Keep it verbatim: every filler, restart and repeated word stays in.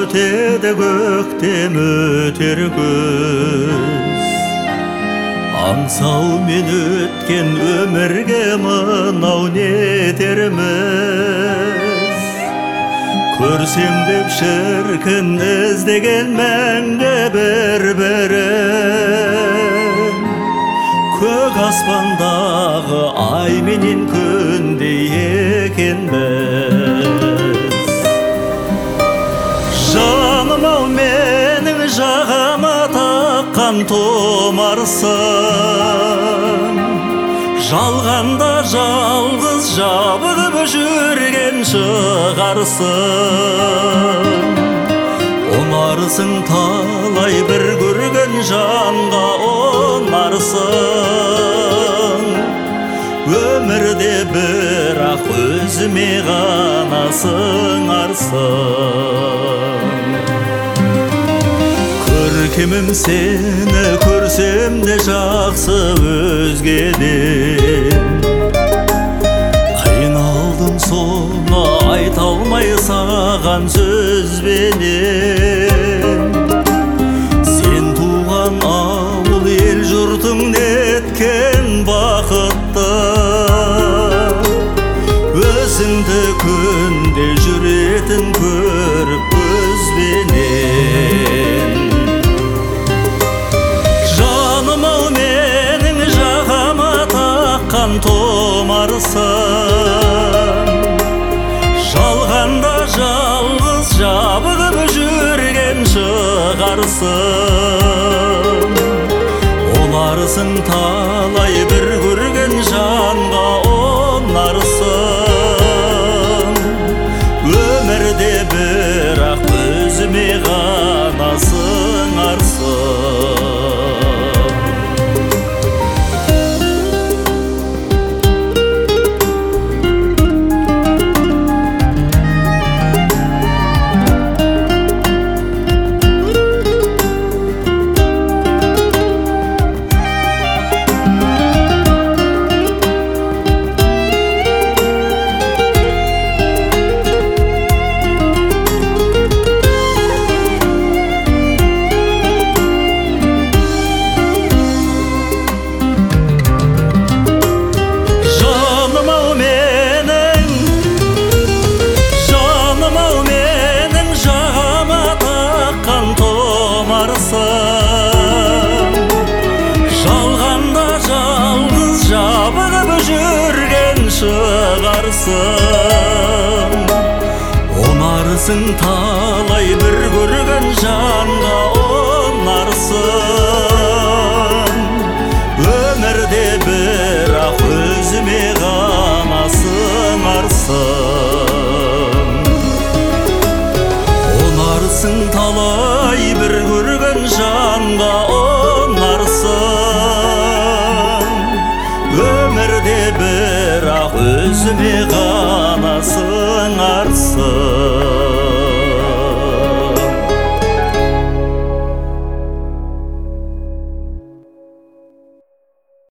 өтеді көктем өтер күз. Аңсаумен өткен өмірге мынау не етерміз? Көрсем деп шіркін іздеген мәңгі бір-бірін, көк аспандағы ай менен күндей екенбіз. Жаным-ау менің жағама таққан тұмарсың, жалғанда жалғыз жабығып жүрген шығарсың. Ұнарсың талай бір көрген жанға ұнарсың. Өмірде бірақ өзіме ғана сыңарсың. Көркемім сені көрсем де жақсы өзгеден, қиналдым соны айта алмай саған сөзбенен. Сен туған ауыл ел жұртың неткен бақытты, өзіңді күнде жүретін көріп көзбенен. Жаным-ау менің жағама таққан тұмарсың, жалғанда жалғыз жабығып жүрген шығарсың. Ұнарсың талай бір көрген жанға ұнарсың. Өмірде бірақ өзіме ғана сыңарсың. Жалғанда жалғыз жабығып жүрген шығарсың. Ұнарсың талай бір көрген жанға ұнарсың. Өмірде бірақ өзіме ғана сыңарсың. Ұнарсың талай бір көрген жанға ұнарсың. Өмірде бірақ өзіме ғана сыңарсың.